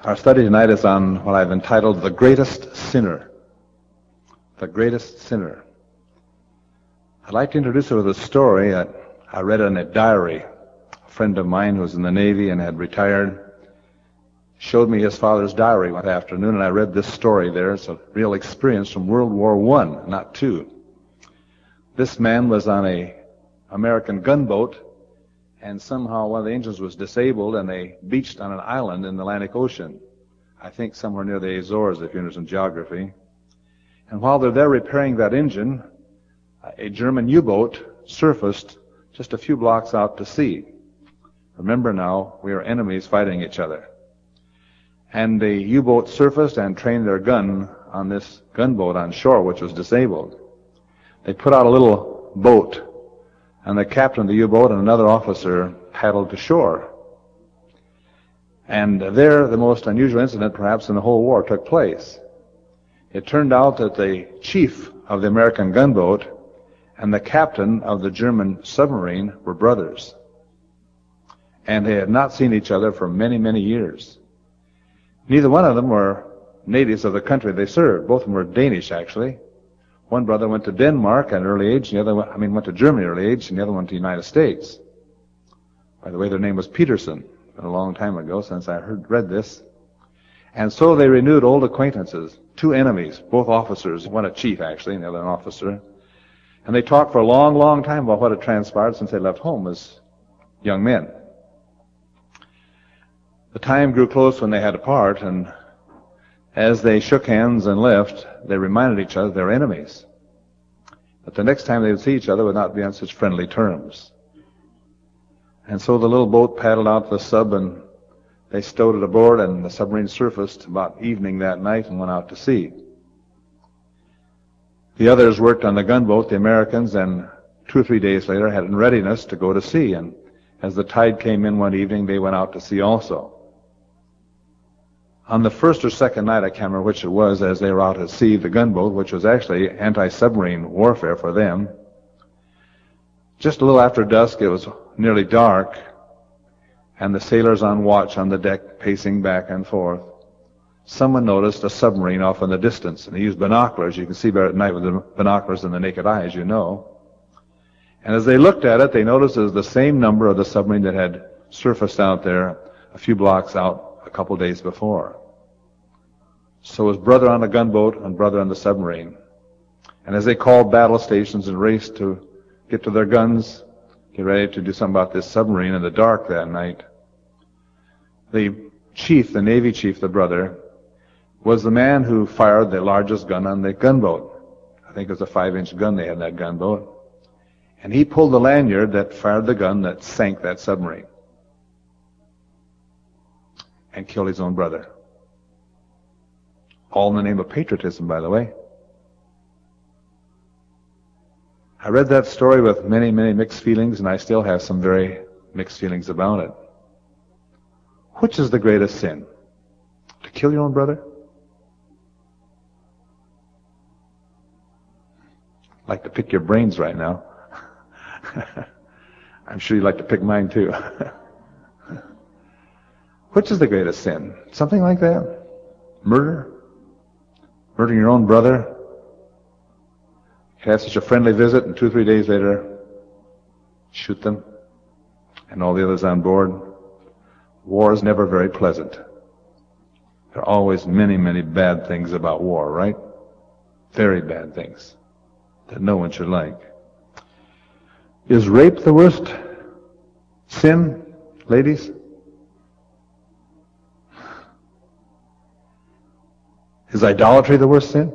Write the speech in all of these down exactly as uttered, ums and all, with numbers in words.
Our study tonight is on what I've entitled The Greatest Sinner. The Greatest Sinner. I'd like to introduce it with a story that I read in a diary. A friend of mine who was in the Navy and had retired showed me his father's diary one afternoon, and I read this story there. It's a real experience from World War One, not two. This man was on a American gunboat, and somehow one of the engines was disabled, and they beached on an island in the Atlantic Ocean. I think somewhere near the Azores, if you're interested in geography. And while they're there repairing that engine, a German U-boat surfaced just a few blocks out to sea. Remember now, we are enemies fighting each other. And the U-boat surfaced and trained their gun on this gunboat on shore, which was disabled. They put out a little boat, and the captain of the U-boat and another officer paddled to shore. And there, the most unusual incident perhaps in the whole war took place. It turned out that the chief of the American gunboat and the captain of the German submarine were brothers. And they had not seen each other for many, many years. Neither one of them were natives of the country they served. Both of them were Danish, actually. One brother went to Denmark at an early age, and the other one, I mean, went to Germany at an early age, and the other went to the United States. By the way, their name was Peterson. Been a long time ago since I heard read this. And so they renewed old acquaintances. Two enemies, both officers, one a chief actually, and the other an officer. And they talked for a long, long time about what had transpired since they left home as young men. The time grew close when they had to part, and as they shook hands and left, they reminded each other they were enemies. But the next time they would see each other would not be on such friendly terms. And so the little boat paddled out to the sub, and they stowed it aboard, and the submarine surfaced about evening that night and went out to sea. The others worked on the gunboat, the Americans, and two or three days later had in readiness to go to sea. And as the tide came in one evening, they went out to sea also. On the first or second night, I can't remember which it was, as they were out at sea, the gunboat, which was actually anti-submarine warfare for them, just a little after dusk, it was nearly dark, and the sailors on watch on the deck pacing back and forth. Someone noticed a submarine off in the distance, and they used binoculars. You can see better at night with the binoculars than the naked eye, as you know. And as they looked at it, they noticed it was the same number of the submarine that had surfaced out there a few blocks out a couple days before. So it was brother on the gunboat and brother on the submarine. And as they called battle stations and raced to get to their guns, get ready to do something about this submarine in the dark that night, the chief, the Navy chief, the brother, was the man who fired the largest gun on the gunboat. I think it was a five-inch gun they had in that gunboat. And he pulled the lanyard that fired the gun that sank that submarine and killed his own brother. All in the name of patriotism, by the way. I read that story with many, many mixed feelings, and I still have some very mixed feelings about it. Which is the greatest sin? To kill your own brother? I'd like to pick your brains right now. I'm sure you'd like to pick mine too. Which is the greatest sin? Something like that? Murder? Murdering your own brother? You have such a friendly visit, and two or three days later, shoot them, and all the others on board. War is never very pleasant. There are always many, many bad things about war, right? Very bad things that no one should like. Is rape the worst sin, ladies? Is idolatry the worst sin?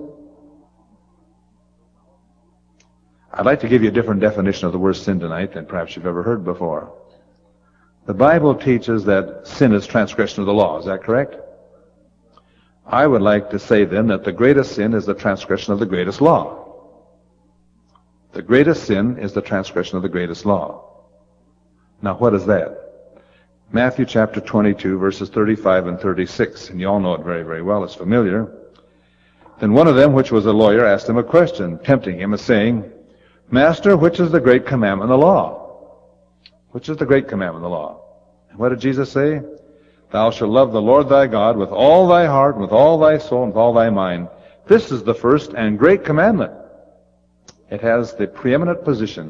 I'd like to give you a different definition of the worst sin tonight than perhaps you've ever heard before. The Bible teaches that sin is transgression of the law. Is that correct? I would like to say then that the greatest sin is the transgression of the greatest law. The greatest sin is the transgression of the greatest law. Now what is that? Matthew chapter twenty-two, verses thirty-five and thirty-six, and you all know it very, very well. It's familiar. Then one of them, which was a lawyer, asked him a question, tempting him, and saying, Master, which is the great commandment in the law? Which is the great commandment in the law? And what did Jesus say? Thou shalt love the Lord thy God with all thy heart, and with all thy soul, and with all thy mind. This is the first and great commandment. It has the preeminent position.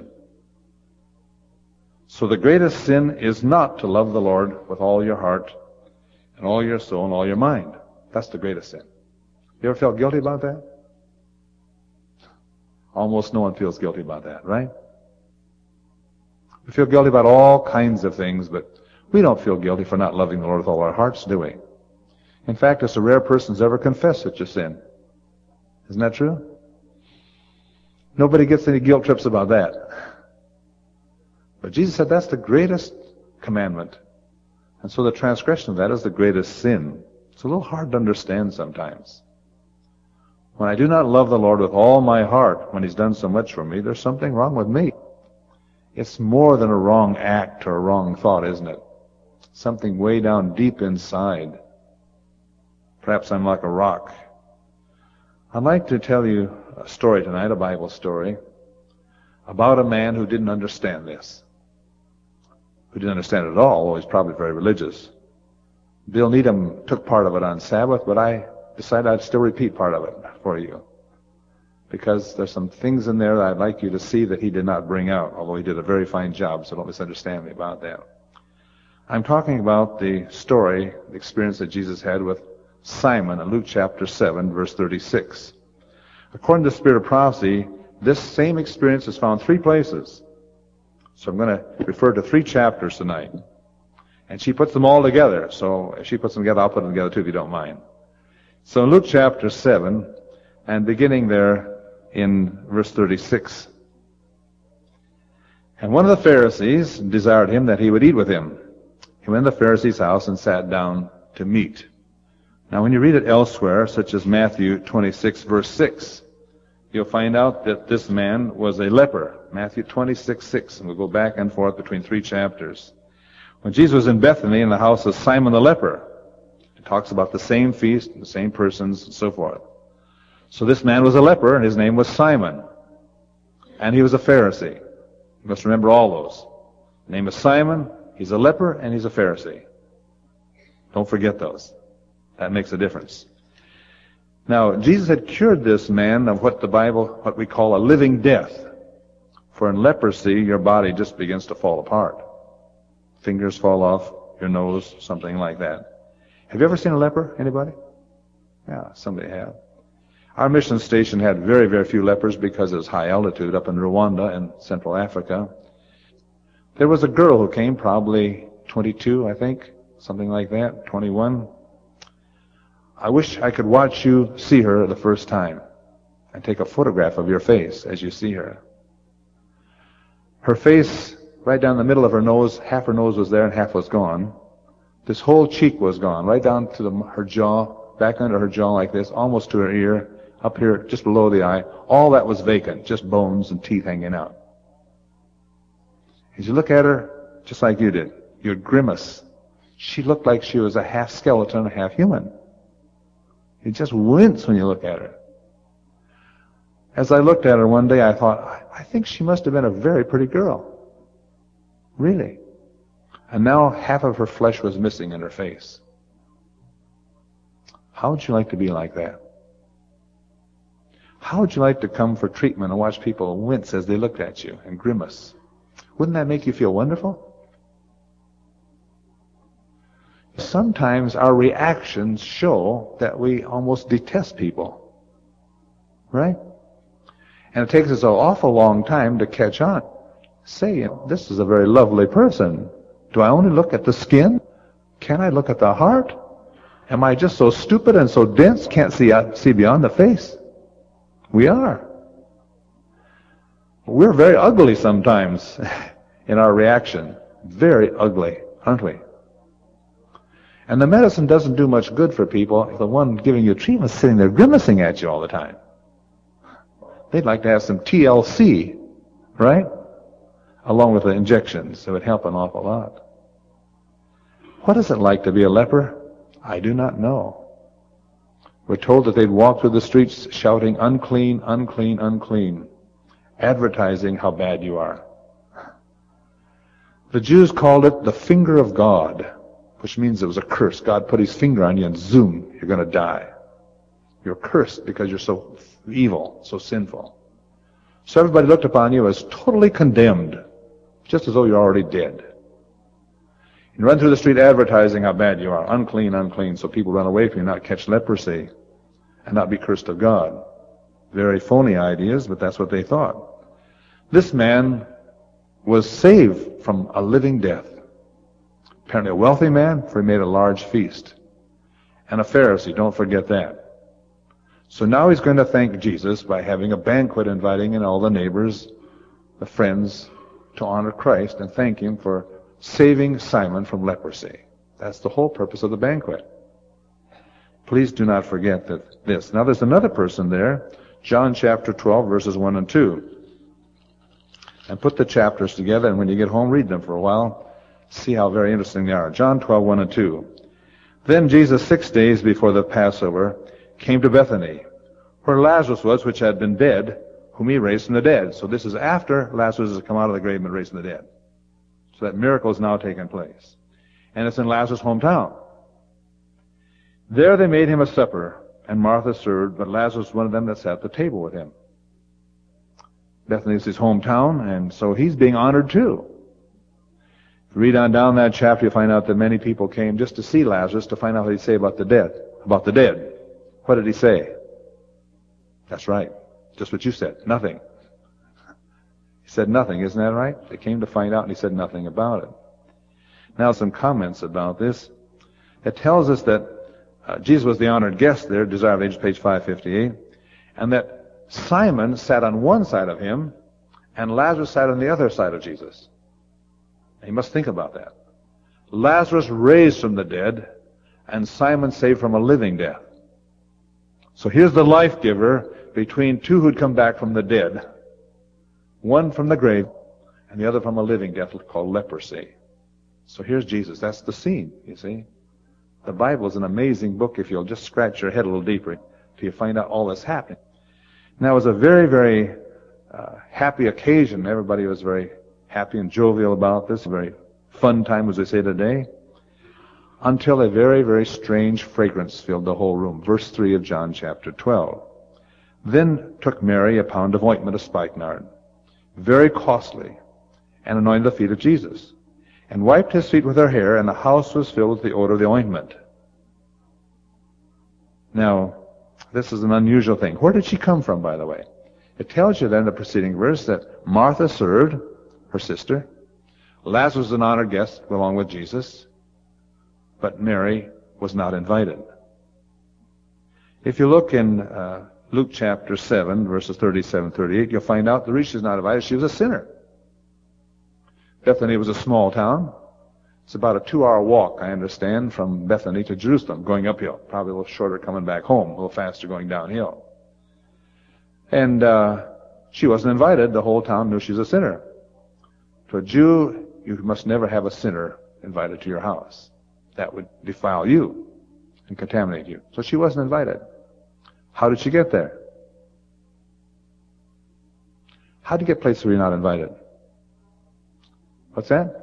So the greatest sin is not to love the Lord with all your heart, and all your soul, and all your mind. That's the greatest sin. You ever felt guilty about that? Almost no one feels guilty about that, right? We feel guilty about all kinds of things, but we don't feel guilty for not loving the Lord with all our hearts, do we? In fact, it's a rare person's ever confessed such a sin. Isn't that true? Nobody gets any guilt trips about that. But Jesus said that's the greatest commandment. And so the transgression of that is the greatest sin. It's a little hard to understand sometimes. When I do not love the Lord with all my heart, when He's done so much for me, there's something wrong with me. It's more than a wrong act or a wrong thought, isn't it? Something way down deep inside. Perhaps I'm like a rock. I'd like to tell you a story tonight, a Bible story, about a man who didn't understand this. Who didn't understand it at all, although he's probably very religious. Bill Needham took part of it on Sabbath, but I decided I'd still repeat part of it for you. Because there's some things in there that I'd like you to see that he did not bring out, although he did a very fine job, so don't misunderstand me about that. I'm talking about the story, the experience that Jesus had with Simon in Luke chapter seven, verse thirty-six. According to the Spirit of Prophecy, this same experience is found three places. So I'm going to refer to three chapters tonight. And she puts them all together. So if she puts them together, I'll put them together too, if you don't mind. So in Luke chapter seven, and beginning there in verse thirty-six. And one of the Pharisees desired him that he would eat with him. He went to the Pharisee's house and sat down to meat. Now when you read it elsewhere, such as Matthew twenty-six, verse six, you'll find out that this man was a leper. Matthew twenty-six, six, and we'll go back and forth between three chapters. When Jesus was in Bethany in the house of Simon the leper, it talks about the same feast, the same persons, and so forth. So this man was a leper, and his name was Simon. And he was a Pharisee. You must remember all those. The name is Simon, he's a leper, and he's a Pharisee. Don't forget those. That makes a difference. Now, Jesus had cured this man of what the Bible, what we call a living death. For in leprosy, your body just begins to fall apart. Fingers fall off, your nose, something like that. Have you ever seen a leper? Anybody? Yeah, somebody have. Our mission station had very, very few lepers because it was high altitude up in Rwanda in Central Africa. There was a girl who came, probably twenty-two, I think, something like that, twenty-one. I wish I could watch you see her the first time and take a photograph of your face as you see her. Her face, right down the middle of her nose, half her nose was there and half was gone. This whole cheek was gone, right down to the, her jaw, back under her jaw like this, almost to her ear, up here just below the eye. All that was vacant, just bones and teeth hanging out. As you look at her, just like you did, you'd grimace. She looked like she was a half skeleton, a half human. You just wince when you look at her. As I looked at her one day, I thought, I think she must have been a very pretty girl. Really. And now half of her flesh was missing in her face. How would you like to be like that? How would you like to come for treatment and watch people wince as they looked at you and grimace? Wouldn't that make you feel wonderful? Sometimes our reactions show that we almost detest people. Right? And it takes us an awful long time to catch on. Say, this is a very lovely person. Do I only look at the skin? Can I look at the heart? Am I just so stupid and so dense, can't see see beyond the face? We are. We're very ugly sometimes in our reaction. Very ugly, aren't we? And the medicine doesn't do much good for people if the one giving you treatment is sitting there grimacing at you all the time. They'd like to have some T L C, right? Along with the injections. It would help an awful lot. What is it like to be a leper? I do not know. We're told that they'd walk through the streets shouting, unclean, unclean, unclean, advertising how bad you are. The Jews called it the finger of God. which means it was a curse. God put his finger on you and zoom, you're going to die. You're cursed because you're so evil, so sinful. So everybody looked upon you as totally condemned, just as though you're already dead. You run through the street advertising how bad you are, unclean, unclean, so people run away from you, not catch leprosy, and not be cursed of God. Very phony ideas, but that's what they thought. This man was saved from a living death. Apparently a wealthy man, for he made a large feast. And a Pharisee, don't forget that. So now he's going to thank Jesus by having a banquet, inviting in all the neighbors, the friends, to honor Christ and thank him for saving Simon from leprosy. That's the whole purpose of the banquet. Please do not forget that this. Now there's another person there, John chapter twelve, verses one and two. And put the chapters together, and when you get home, read them for a while. See how very interesting they are. John twelve, one and two. Then Jesus, six days before the Passover, came to Bethany, where Lazarus was, which had been dead, whom he raised from the dead. So this is after Lazarus has come out of the grave and been raised from the dead. So that miracle is now taking place. And it's in Lazarus' hometown. There they made him a supper, and Martha served, but Lazarus was one of them that sat at the table with him. Bethany is his hometown, and so he's being honored too. If you read on down that chapter, you'll find out that many people came just to see Lazarus to find out what he'd say about the dead. About the dead. What did he say? That's right. Just what you said. Nothing. He said nothing, isn't that right? They came to find out, and he said nothing about it. Now some comments about this. It tells us that uh, Jesus was the honored guest there, Desire of Ages, page five fifty-eight, and that Simon sat on one side of him, and Lazarus sat on the other side of Jesus. You must think about that. Lazarus raised from the dead, and Simon saved from a living death. So here's the life giver between two who'd come back from the dead. One from the grave, and the other from a living death called leprosy. So here's Jesus. That's the scene, you see. The Bible is an amazing book if you'll just scratch your head a little deeper till you find out all that's happening. Now, it was a very, very uh, happy occasion. Everybody was very happy and jovial about this. A very fun time, as they say today. Until a very, very strange fragrance filled the whole room. Verse three of John chapter twelve. Then took Mary a pound of ointment of spikenard, very costly, and anointed the feet of Jesus, and wiped his feet with her hair, and the house was filled with the odor of the ointment. Now, this is an unusual thing. Where did she come from, by the way? It tells you then in the preceding verse that Martha served her sister. Lazarus was an honored guest along with Jesus. But Mary was not invited. If you look in uh, Luke chapter seven, verses thirty-seven, thirty-eight, you'll find out the reason she's not invited, she was a sinner. Bethany was a small town. It's about a two-hour walk, I understand, from Bethany to Jerusalem, going uphill. Probably a little shorter coming back home, a little faster going downhill. And uh, she wasn't invited. The whole town knew she was a sinner. To a Jew, you must never have a sinner invited to your house. That would defile you and contaminate you. So she wasn't invited. How did she get there? How do you get places where you're not invited? What's that?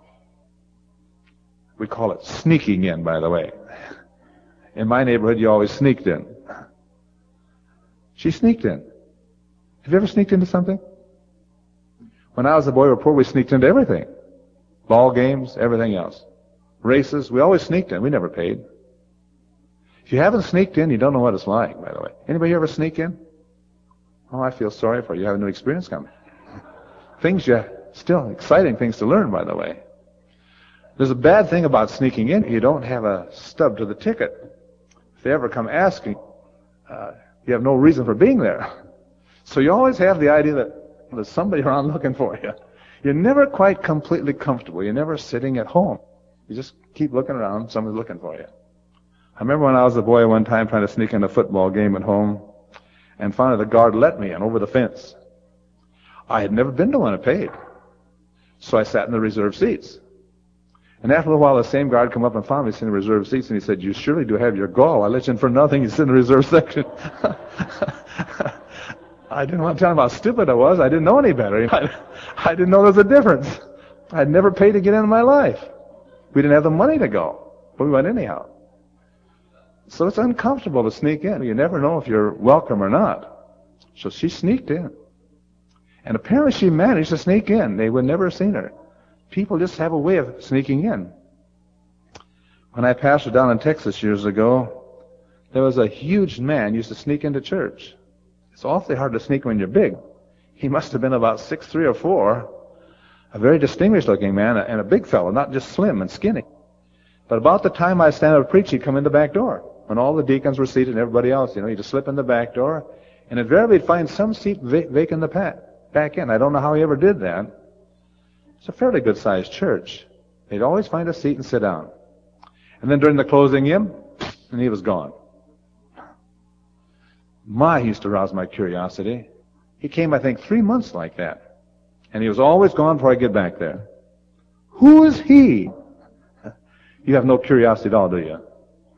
We call it sneaking in, by the way. In my neighborhood, you always sneaked in. She sneaked in. Have you ever sneaked into something? When I was a boy, we were poor, we sneaked into everything. Ball games, everything else. Races, we always sneaked in. We never paid. If you haven't sneaked in, you don't know what it's like, by the way. Anybody ever sneak in? Oh, I feel sorry for you. You have a new experience coming. Things you, still exciting things to learn, by the way. There's a bad thing about sneaking in. You don't have a stub to the ticket. If they ever come asking, uh, you have no reason for being there. So you always have the idea that there's somebody around looking for you. You're never quite completely comfortable. You're never sitting at home. You just keep looking around. Somebody's looking for you. I remember when I was a boy one time trying to sneak in a football game at home, and finally the guard let me in over the fence. I had never been to one and paid. So I sat in the reserved seats. And after a while, the same guard came up and found me sitting in the reserved seats, and he said, "You surely do have your gall. I let you in for nothing. You sit in the reserved section." I didn't want to tell him how stupid I was. I didn't know any better. I, I didn't know there was a difference. I'd never paid to get in in my life. We didn't have the money to go. But we went anyhow. So it's uncomfortable to sneak in. You never know if you're welcome or not. So she sneaked in. And apparently she managed to sneak in. They would never have seen her. People just have a way of sneaking in. When I pastored down in Texas years ago, there was a huge man used to sneak into church. It's awfully hard to sneak when you're big. He must have been about six, three or four, a very distinguished looking man, and a big fellow, not just slim and skinny. But about the time I stand up to preach, he'd come in the back door. When all the deacons were seated and everybody else, you know, he'd just slip in the back door, and invariably he'd find some seat va- vacant in the pa- back in. I don't know how he ever did that. It's a fairly good-sized church. They'd always find a seat and sit down. And then during the closing hymn, and he was gone. My, he used to rouse my curiosity. He came, I think, three months like that. And he was always gone before I get back there. Who is he? You have no curiosity at all, do you?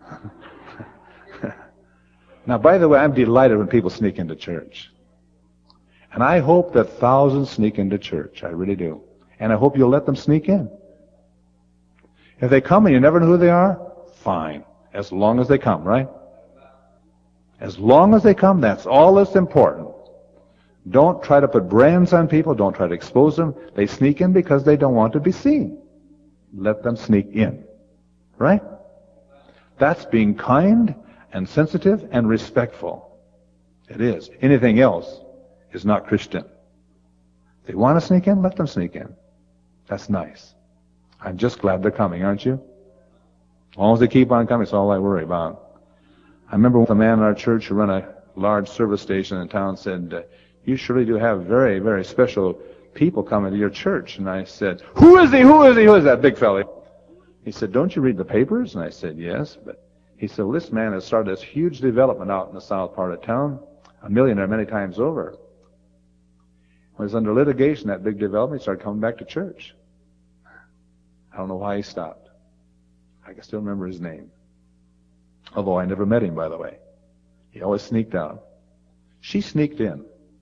Now, by the way, I'm delighted when people sneak into church. And I hope that thousands sneak into church. I really do. And I hope you'll let them sneak in. If they come and you never know who they are, fine. As long as they come, right? As long as they come, that's all that's important. Don't try to put brands on people. Don't try to expose them. They sneak in because they don't want to be seen. Let them sneak in. Right? That's being kind and sensitive and respectful. It is. Anything else is not Christian. If they want to sneak in, let them sneak in. That's nice. I'm just glad they're coming, aren't you? As long as they keep on coming, it's all I worry about. I remember the man in our church who ran a large service station in town said, uh, you surely do have very, very special people coming to your church. And I said, who is he? Who is he? Who is that big fellow? He said, don't you read the papers? And I said, yes. But he said, well, this man has started this huge development out in the south part of town, a millionaire many times over. When he was under litigation, that big development, he started coming back to church. I don't know why he stopped. I can still remember his name. Although I never met him, by the way. He always sneaked out. She sneaked in.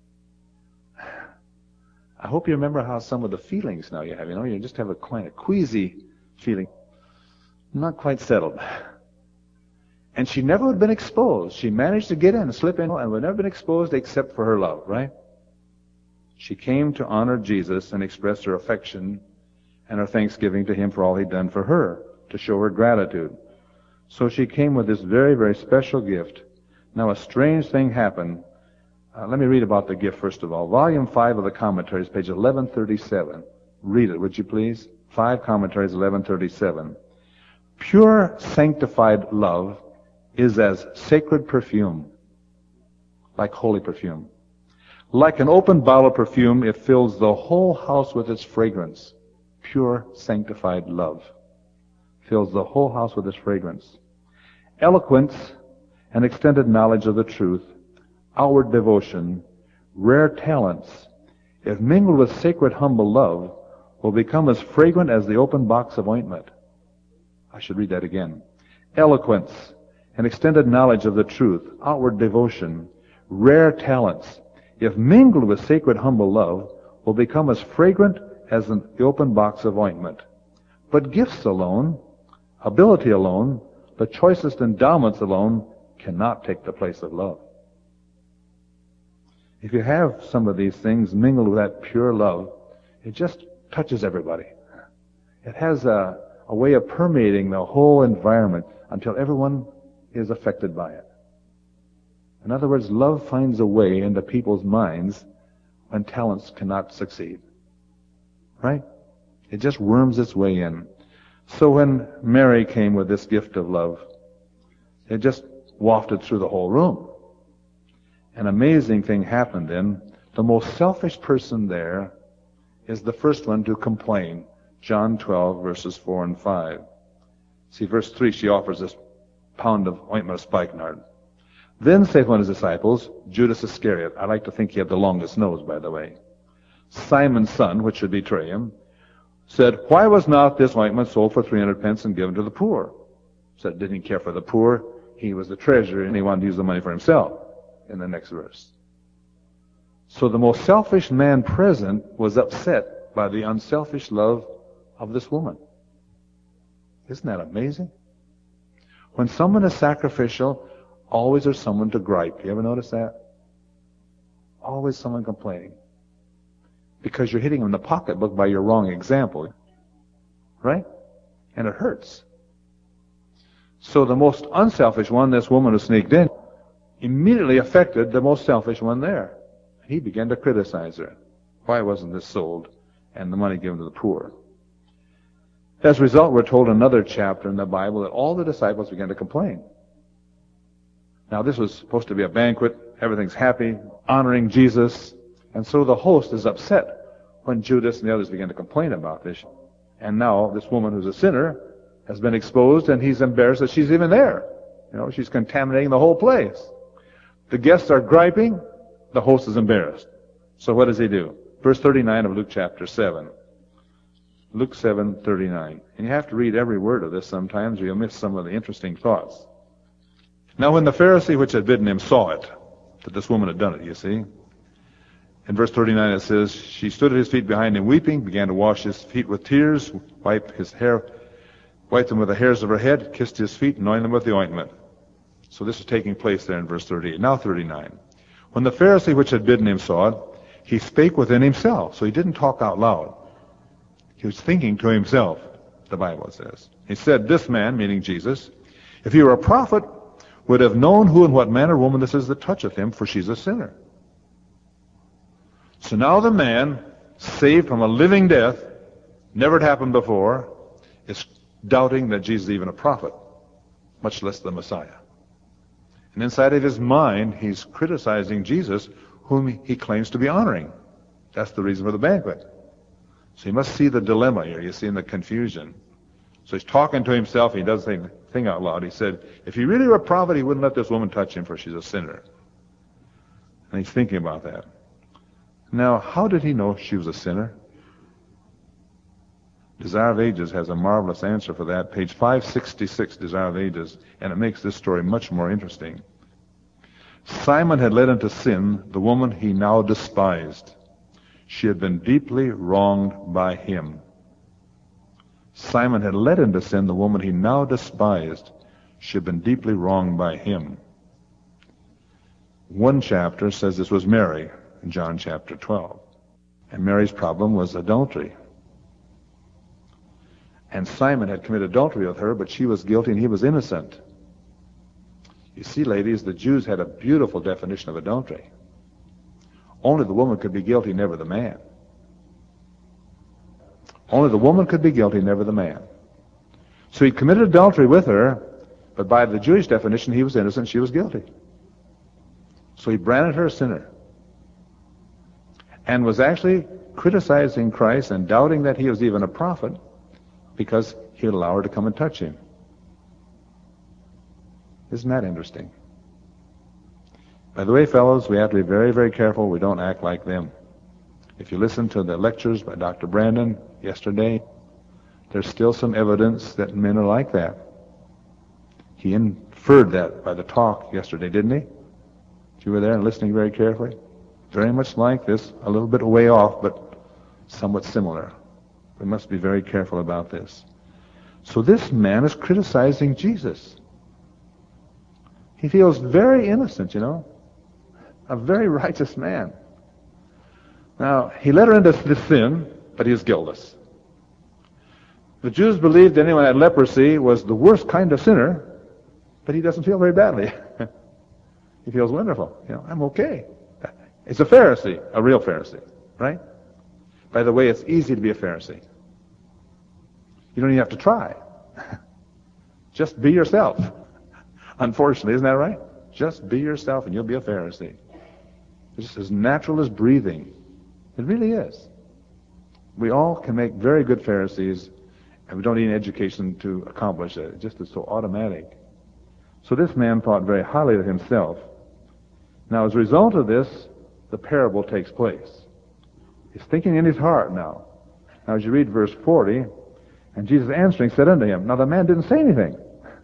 I hope you remember how some of the feelings now you have. You know, you just have a kind of queasy feeling. Not quite settled. And she never would have been exposed. She managed to get in and slip in and would never have been exposed except for her love, right? She came to honor Jesus and express her affection and her thanksgiving to him for all he'd done for her, to show her gratitude. So she came with this very, very special gift. Now a strange thing happened. Uh, let me read about the gift first of all. Volume five of the commentaries, page eleven thirty-seven. Read it, would you please? Five commentaries, eleven thirty-seven. Pure sanctified love is as sacred perfume, like holy perfume. Like an open bottle of perfume, it fills the whole house with its fragrance. Pure sanctified love fills the whole house with its fragrance. Eloquence and extended knowledge of the truth, outward devotion, rare talents, if mingled with sacred humble love, will become as fragrant as the open box of ointment. I should read that again. Eloquence and extended knowledge of the truth, outward devotion, rare talents, if mingled with sacred humble love, will become as fragrant as the open box of ointment. But gifts alone, ability alone, the choicest endowments alone, cannot take the place of love. If you have some of these things mingled with that pure love, it just touches everybody. It has a, a way of permeating the whole environment until everyone is affected by it. In other words, love finds a way into people's minds when talents cannot succeed. Right? It just worms its way in. So when Mary came with this gift of love, it just wafted through the whole room. An amazing thing happened then. The most selfish person there is the first one to complain. John twelve, verses four and five. See, verse three, she offers this pound of ointment of spikenard. Then saith one of his disciples, Judas Iscariot. I like to think he had the longest nose, by the way. Simon's son, which should betray him, said, why was not this ointment sold for three hundred pence and given to the poor? Said, didn't he care for the poor? He was the treasurer and he wanted to use the money for himself. In the next verse. So the most selfish man present was upset by the unselfish love of this woman. Isn't that amazing? When someone is sacrificial, always there's someone to gripe. You ever notice that? Always someone complaining. Because you're hitting them in the pocketbook by your wrong example. Right? And it hurts. So the most unselfish one, this woman who sneaked in, immediately affected the most selfish one there. He began to criticize her. Why wasn't this sold and the money given to the poor? As a result, we're told in another chapter in the Bible that all the disciples began to complain. Now, this was supposed to be a banquet. Everything's happy, honoring Jesus. And so the host is upset when Judas and the others begin to complain about this. And now this woman who's a sinner has been exposed, and he's embarrassed that she's even there. You know, she's contaminating the whole place. The guests are griping. The host is embarrassed. So what does he do? Verse thirty-nine of Luke chapter seven. Luke seven thirty-nine. And you have to read every word of this sometimes, or you'll miss some of the interesting thoughts. Now when the Pharisee which had bidden him saw it, that this woman had done it, you see. In verse thirty-nine it says, she stood at his feet behind him weeping, began to wash his feet with tears, wipe his hair, wiped them with the hairs of her head, kissed his feet, anointed them with the ointment. So this is taking place there in verse thirty-eight. Now thirty-nine. When the Pharisee which had bidden him saw it, he spake within himself. So he didn't talk out loud. He was thinking to himself, the Bible says. He said, this man, meaning Jesus, if he were a prophet, would have known who and what manner of woman this is that toucheth him, for she's a sinner. So now the man, saved from a living death, never had happened before, is doubting that Jesus is even a prophet, much less the Messiah. And inside of his mind, he's criticizing Jesus, whom he claims to be honoring. That's the reason for the banquet. So you must see the dilemma here. You see in the confusion. So he's talking to himself. He doesn't say the thing out loud. He said, if he really were a prophet, he wouldn't let this woman touch him, for she's a sinner. And he's thinking about that. Now, how did he know she was a sinner? Desire of Ages has a marvelous answer for that. Page five sixty-six, Desire of Ages, and it makes this story much more interesting. Simon had led into sin the woman he now despised. She had been deeply wronged by him. Simon had led into sin the woman he now despised. She had been deeply wronged by him. One chapter says this was Mary, in John chapter twelve. And Mary's problem was adultery. And Simon had committed adultery with her, but she was guilty and he was innocent. You see, ladies, the Jews had a beautiful definition of adultery. Only the woman could be guilty, never the man. Only the woman could be guilty, never the man. So he committed adultery with her, but by the Jewish definition, he was innocent, she was guilty. So he branded her a sinner. And was actually criticizing Christ and doubting that he was even a prophet, because he would allow her to come and touch him. Isn't that interesting? By the way, fellows, we have to be very, very careful we don't act like them. If you listen to the lectures by Doctor Brandon yesterday, there's still some evidence that men are like that. He inferred that by the talk yesterday, didn't he? You were there and listening very carefully? Very much like this, a little bit way off, but somewhat similar. We must be very careful about this. So this man is criticizing Jesus. He feels very innocent, you know. A very righteous man. Now, he led her into this sin, but he is guiltless. The Jews believed anyone that had leprosy was the worst kind of sinner, but he doesn't feel very badly. He feels wonderful. You know, I'm okay. It's a Pharisee, a real Pharisee, right? By the way, it's easy to be a Pharisee. You don't even have to try. Just be yourself. Unfortunately, isn't that right? Just be yourself and you'll be a Pharisee. It's just as natural as breathing. It really is. We all can make very good Pharisees, and we don't need an education to accomplish it. It just is so automatic. So this man thought very highly of himself. Now, as a result of this, the parable takes place. He's thinking in his heart now. Now, as you read verse forty, and Jesus answering said unto him, now the man didn't say anything.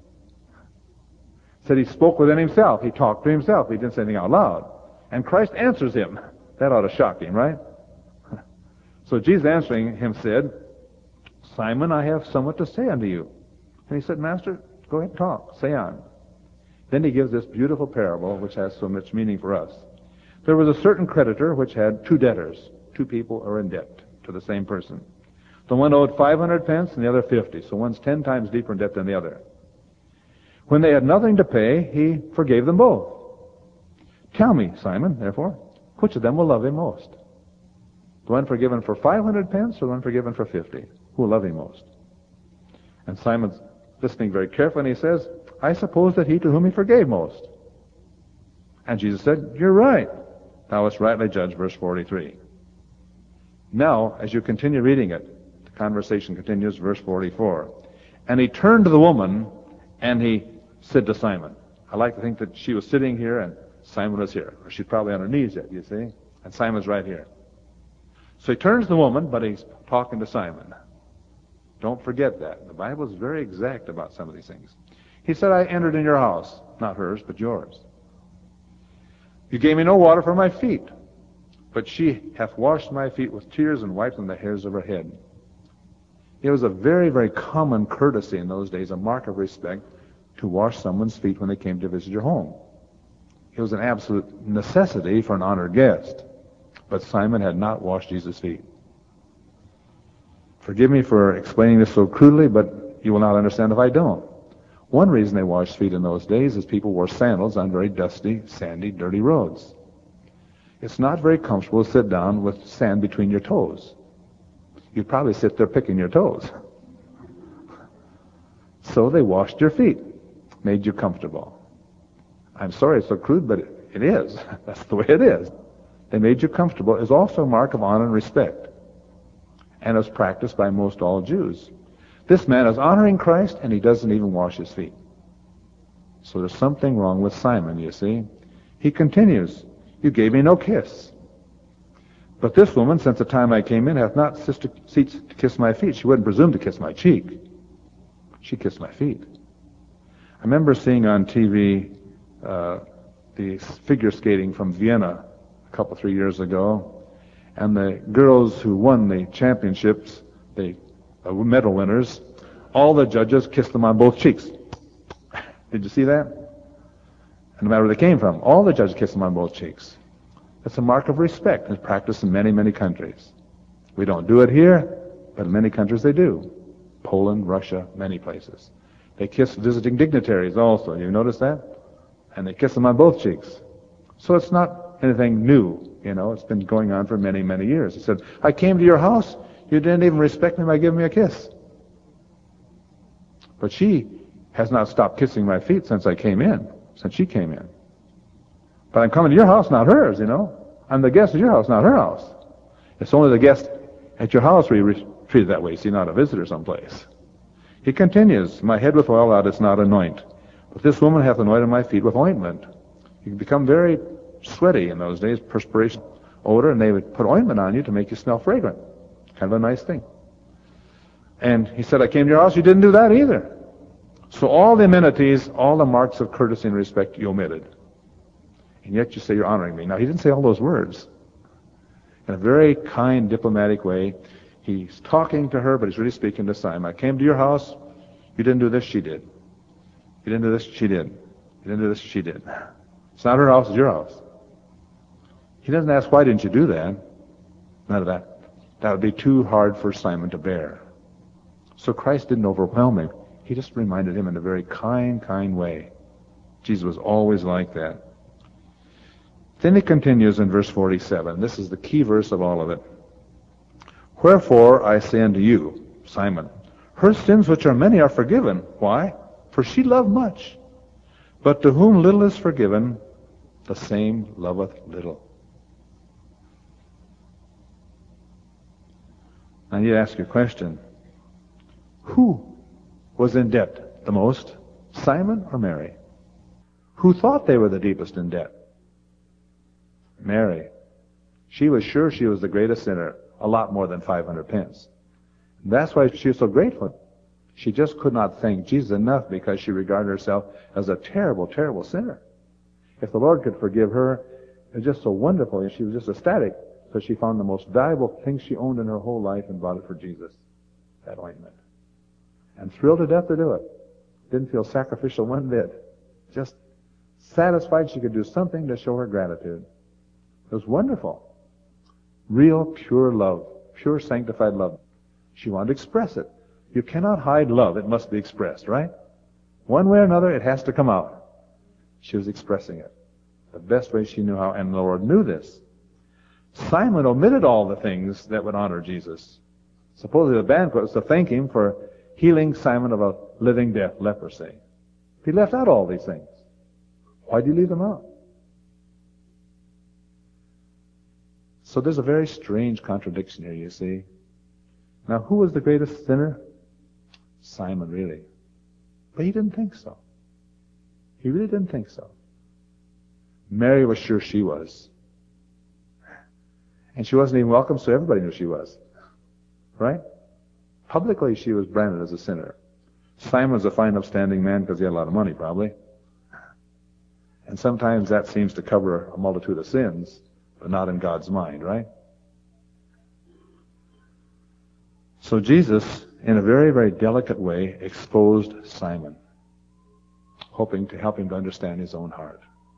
Said he spoke within himself. He talked to himself. He didn't say anything out loud. And Christ answers him. That ought to shock him, right? So Jesus answering him said, Simon, I have somewhat to say unto you. And he said, Master, Go ahead and talk. Say on. Then he gives this beautiful parable, which has so much meaning for us. There was a certain creditor which had two debtors. Two people are in debt to the same person. The one owed five hundred pence and the other fifty, so one's ten times deeper in debt than the other. When they had nothing to pay, he forgave them both. Tell me, Simon, therefore, which of them will love him most? The one forgiven for five hundred pence or the one forgiven for fifty? Who will love him most? And Simon's listening very carefully, and he says, I suppose that he to whom he forgave most. And Jesus said, you're right. Thou hast rightly judged, verse forty-three. Now, as you continue reading it, the conversation continues, verse forty-four. And he turned to the woman, and he said to Simon, I like to think that she was sitting here and Simon was here. Or she's probably on her knees yet, you see. And Simon's right here. So he turns to the woman, but he's talking to Simon. Don't forget that. The Bible is very exact about some of these things. He said, I entered in your house, not hers, but yours. You gave me no water for my feet, but she hath washed my feet with tears and wiped them the hairs of her head. It was a very, very common courtesy in those days, a mark of respect, to wash someone's feet when they came to visit your home. It was an absolute necessity for an honored guest. But Simon had not washed Jesus' feet. Forgive me for explaining this so crudely, but you will not understand if I don't. One reason they washed feet in those days is people wore sandals on very dusty, sandy, dirty roads. It's not very comfortable to sit down with sand between your toes. You'd probably sit there picking your toes. So they washed your feet, made you comfortable. I'm sorry it's so crude, but it, it is. That's the way it is. They made you comfortable is also a mark of honor and respect, and is practiced by most all Jews. This man is honoring Christ, and he doesn't even wash his feet. So there's something wrong with Simon, you see. He continues, you gave me no kiss. But this woman, since the time I came in, hath not ceased to kiss my feet. She wouldn't presume to kiss my cheek. She kissed my feet. I remember seeing on T V uh, the figure skating from Vienna a couple, three years ago, and the girls who won the championships, the uh, medal winners, all the judges kissed them on both cheeks. Did you see that? And no matter where they came from, all the judges kissed them on both cheeks. That's a mark of respect. It's practiced in many, many countries. We don't do it here, but in many countries they do. Poland, Russia, many places. They kiss visiting dignitaries also. You notice that? And they kiss them on both cheeks. So it's not anything new, you know. It's been going on for many, many years. He said, I came to your house. You didn't even respect me by giving me a kiss. But she has not stopped kissing my feet since I came in, since she came in. But I'm coming to your house, not hers, you know. I'm the guest at your house, not her house. It's only the guest at your house where you re- treated that way, see, not a visitor someplace. He continues, my head with oil thou didst not anoint, but this woman hath anointed my feet with ointment. You can become very sweaty in those days, perspiration, odor, and they would put ointment on you to make you smell fragrant. Kind of a nice thing. And he said, I came to your house, you didn't do that either. So all the amenities, all the marks of courtesy and respect you omitted. And yet you say you're honoring me. Now, he didn't say all those words. In a very kind, diplomatic way, he's talking to her, but he's really speaking to Simon. I came to your house. You didn't do this, she did. You didn't do this, she did. You didn't do this, she did. It's not her house, it's your house. He doesn't ask, why didn't you do that? None of that. That would be too hard for Simon to bear. So Christ didn't overwhelm him. He just reminded him in a very kind, kind way. Jesus was always like that. Then he continues in verse forty-seven. This is the key verse of all of it. Wherefore I say unto you, Simon, her sins which are many are forgiven. Why? For she loved much. But to whom little is forgiven, the same loveth little. Now you ask your question. Who was in debt the most? Simon or Mary? Who thought they were the deepest in debt? Mary. She was sure she was the greatest sinner, a lot more than five hundred pence. That's why she was so grateful. She just could not thank Jesus enough because she regarded herself as a terrible, terrible sinner. If the Lord could forgive her, it was just so wonderful, and she was just ecstatic, so she found the most valuable thing she owned in her whole life and bought it for Jesus, that ointment. And thrilled to death to do it. Didn't feel sacrificial one bit. Just satisfied she could do something to show her gratitude. It was wonderful. Real, pure love. Pure, sanctified love. She wanted to express it. You cannot hide love. It must be expressed, right? One way or another, it has to come out. She was expressing it the best way she knew how, and the Lord knew this. Simon omitted all the things that would honor Jesus. Supposedly the banquet was to thank him for healing Simon of a living death, leprosy. He left out all these things. Why did he leave them out? So there's a very strange contradiction here, you see. Now, who was the greatest sinner? Simon, really. But he didn't think so. He really didn't think so. Mary was sure she was. And she wasn't even welcome, so everybody knew she was. Right? Publicly, she was branded as a sinner. Simon was a fine, upstanding man because he had a lot of money, probably. And sometimes that seems to cover a multitude of sins, but not in God's mind, right? So Jesus, in a very, very delicate way, exposed Simon, hoping to help him to understand his own heart.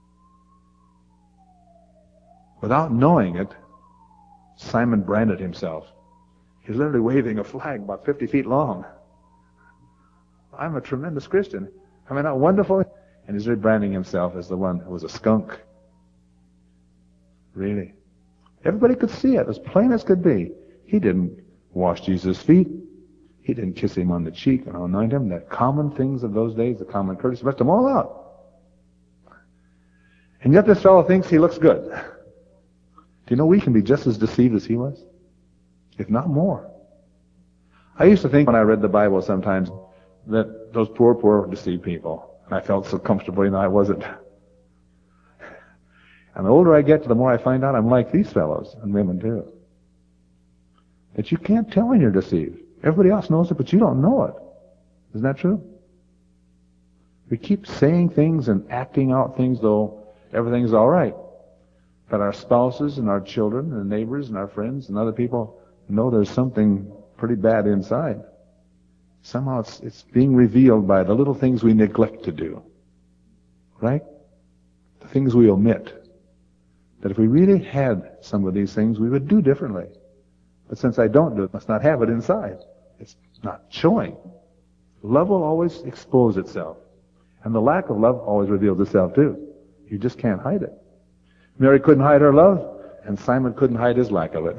Without knowing it, Simon branded himself. He's literally waving a flag about fifty feet long. I'm a tremendous Christian. Am I not wonderful? And he's rebranding himself as the one who was a skunk. Really. Everybody could see it, as plain as could be. He didn't wash Jesus' feet. He didn't kiss him on the cheek and anoint him. The common things of those days, the common courtesy, left them all out. And yet this fellow thinks he looks good. Do you know we can be just as deceived as he was? If not more. I used to think when I read the Bible sometimes that those poor, poor deceived people. And I felt so comfortable, you know, I wasn't. And the older I get, the more I find out I'm like these fellows, and women too. That you can't tell when you're deceived. Everybody else knows it, but you don't know it. Isn't that true? We keep saying things and acting out things though everything's all right. But our spouses and our children and neighbors and our friends and other people know there's something pretty bad inside. Somehow it's, it's being revealed by the little things we neglect to do. Right? The things we omit. That if we really had some of these things, we would do differently. But since I don't do it, I must not have it inside. It's not showing. Love will always expose itself. And the lack of love always reveals itself too. You just can't hide it. Mary couldn't hide her love, and Simon couldn't hide his lack of it.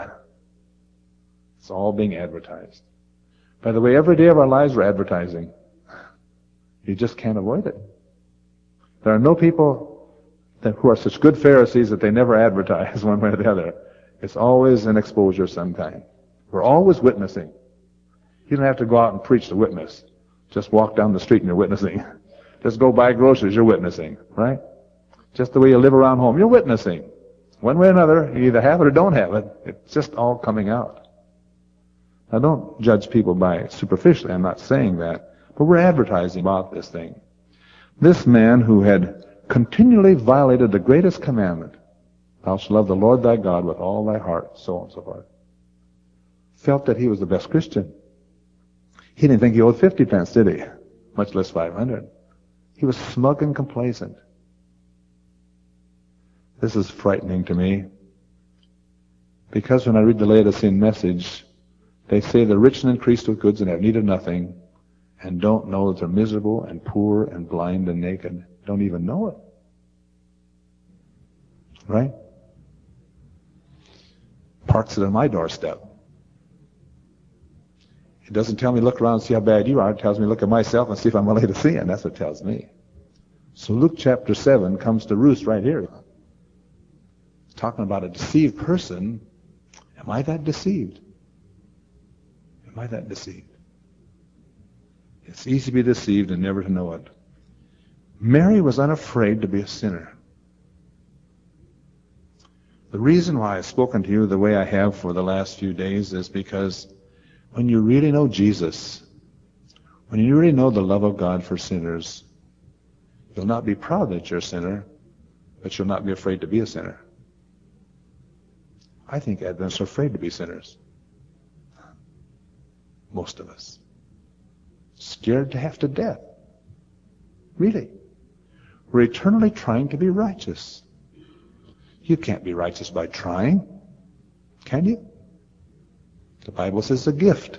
It's all being advertised. By the way, every day of our lives we're advertising. You just can't avoid it. There are no people that, who are such good Pharisees that they never advertise one way or the other. It's always an exposure of some kind. We're always witnessing. You don't have to go out and preach to witness. Just walk down the street and you're witnessing. Just go buy groceries, you're witnessing, right? Just the way you live around home, you're witnessing. One way or another, you either have it or don't have it. It's just all coming out. Now don't judge people by it superficially, I'm not saying that. But we're advertising about this thing. This man who had continually violated the greatest commandment, thou shalt love the Lord thy God with all thy heart, so on and so forth, felt that he was the best Christian. He didn't think he owed fifty pence, did he? Much less five hundred. He was smug and complacent. This is frightening to me. Because when I read the Laodicean message, they say the rich and increased with goods and have need of nothing, and don't know that they're miserable and poor and blind and naked. Don't even know it. Right? Parks it on my doorstep. It doesn't tell me look around and see how bad you are. It tells me look at myself and see if I'm willing to see it. That's what it tells me. So Luke chapter seven comes to roost right here. Talking about a deceived person. Am I that deceived? Am I that deceived? It's easy to be deceived and never to know it. Mary was unafraid to be a sinner. The reason why I've spoken to you the way I have for the last few days is because when you really know Jesus, when you really know the love of God for sinners, you'll not be proud that you're a sinner, but you'll not be afraid to be a sinner. I think Adventists are afraid to be sinners. Most of us. Scared to half to death. Really. We're eternally trying to be righteous. You can't be righteous by trying, can you? The Bible says a gift,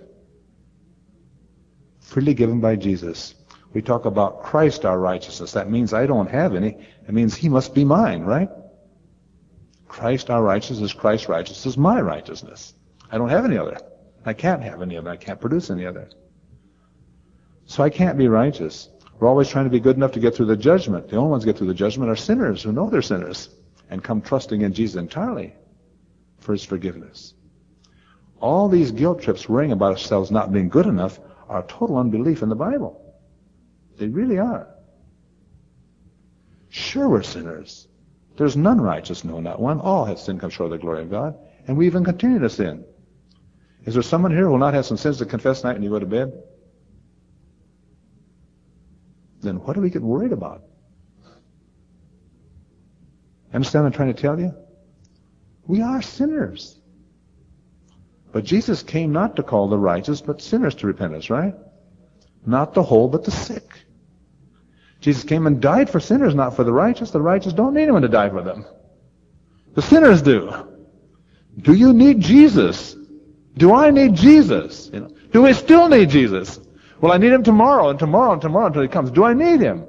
freely given by Jesus. We talk about Christ our righteousness. That means I don't have any. It means He must be mine, right? Christ our righteousness, Christ's righteousness is my righteousness. I don't have any other. I can't have any other. I can't produce any other. So I can't be righteous. We're always trying to be good enough to get through the judgment. The only ones who get through the judgment are sinners who know they're sinners and come trusting in Jesus entirely for His forgiveness. All these guilt trips worrying about ourselves not being good enough are total unbelief in the Bible. They really are. Sure, we're sinners. There's none righteous, no, not one. All have sinned, come short of the glory of God. And we even continue to sin. Is there someone here who will not have some sins to confess tonight when you go to bed? Then what do we get worried about? Understand what I'm trying to tell you? We are sinners. But Jesus came not to call the righteous, but sinners to repentance, right? Not the whole, but the sick. Jesus came and died for sinners, not for the righteous. The righteous don't need anyone to die for them. The sinners do. Do you need Jesus? Do I need Jesus? You know, do we still need Jesus? Well, I need Him tomorrow and tomorrow and tomorrow until He comes. Do I need Him?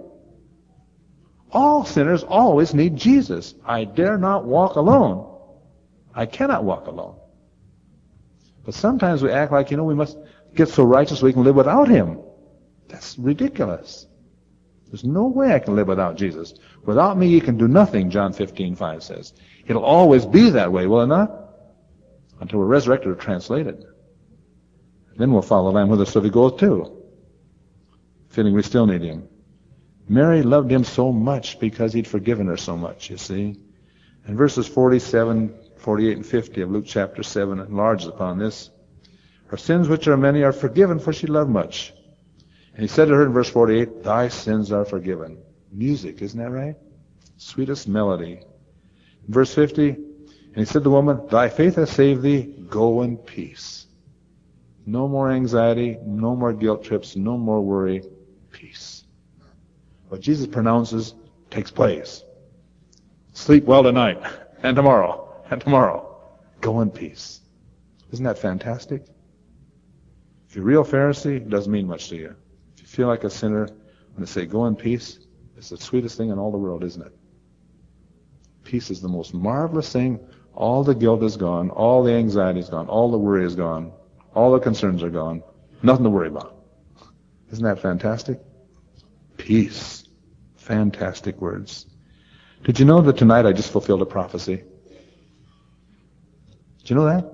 All sinners always need Jesus. I dare not walk alone. I cannot walk alone. But sometimes we act like, you know, we must get so righteous we can live without Him. That's ridiculous. There's no way I can live without Jesus. Without me, you can do nothing, John fifteen five says. It'll always be that way, will it not? Until we're resurrected or translated. Then we'll follow the Lamb whithersoever He goeth too, feeling we still need Him. Mary loved Him so much because He'd forgiven her so much, you see. And verses forty-seven, forty-eight, and fifty of Luke chapter seven enlarges upon this. Her sins, which are many, are forgiven, for she loved much. And He said to her in verse forty-eight, thy sins are forgiven. Music, isn't that right? Sweetest melody. In verse fifty, and He said to the woman, thy faith hath saved thee, go in peace. No more anxiety, no more guilt trips, no more worry, peace. What Jesus pronounces takes place. Sleep well tonight, and tomorrow, and tomorrow. Go in peace. Isn't that fantastic? If you're a real Pharisee, it doesn't mean much to you. If you feel like a sinner, when they say go in peace, it's the sweetest thing in all the world, isn't it? Peace is the most marvelous thing. All the guilt is gone, all the anxiety is gone, all the worry is gone, all the concerns are gone. Nothing to worry about. Isn't that fantastic? Peace. Fantastic words. Did you know that tonight I just fulfilled a prophecy? Did you know that?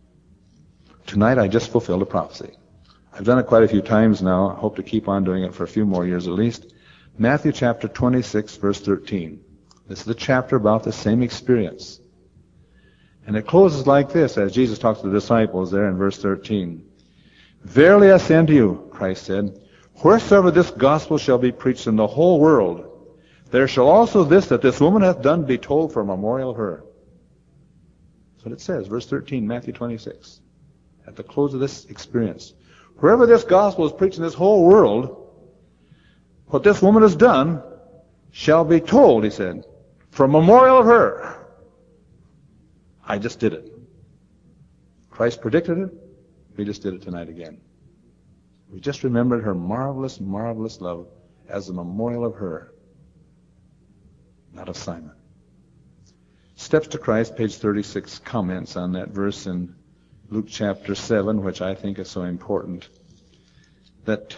Tonight I just fulfilled a prophecy. I've done it quite a few times now. I hope to keep on doing it for a few more years at least. Matthew chapter twenty-six, verse thirteen. This is the chapter about the same experience. And it closes like this, as Jesus talks to the disciples there in verse thirteen. Verily I say unto you, Christ said, wheresoever this gospel shall be preached in the whole world, there shall also this that this woman hath done be told for a memorial of her. That's what it says, verse thirteen, Matthew twenty-six. At the close of this experience. Wherever this gospel is preached in this whole world, what this woman has done shall be told, he said, for a memorial of her. I just did it. Christ predicted it. We just did it tonight again. We just remembered her marvelous, marvelous love as a memorial of her, not of Simon. Steps to Christ, page thirty-six, comments on that verse in Luke chapter seven, which I think is so important, that